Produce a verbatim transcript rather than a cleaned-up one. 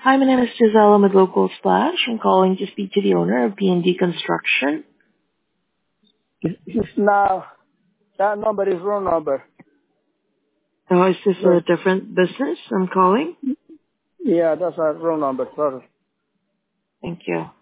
Hi, my name is Giselle. I'm with Local Splash. I'm calling to speak to the owner of B and D Construction. It's now, that number is wrong number. Oh, is this a Yes. different business I'm calling? Yeah, that's a wrong number. Sorry. Thank you.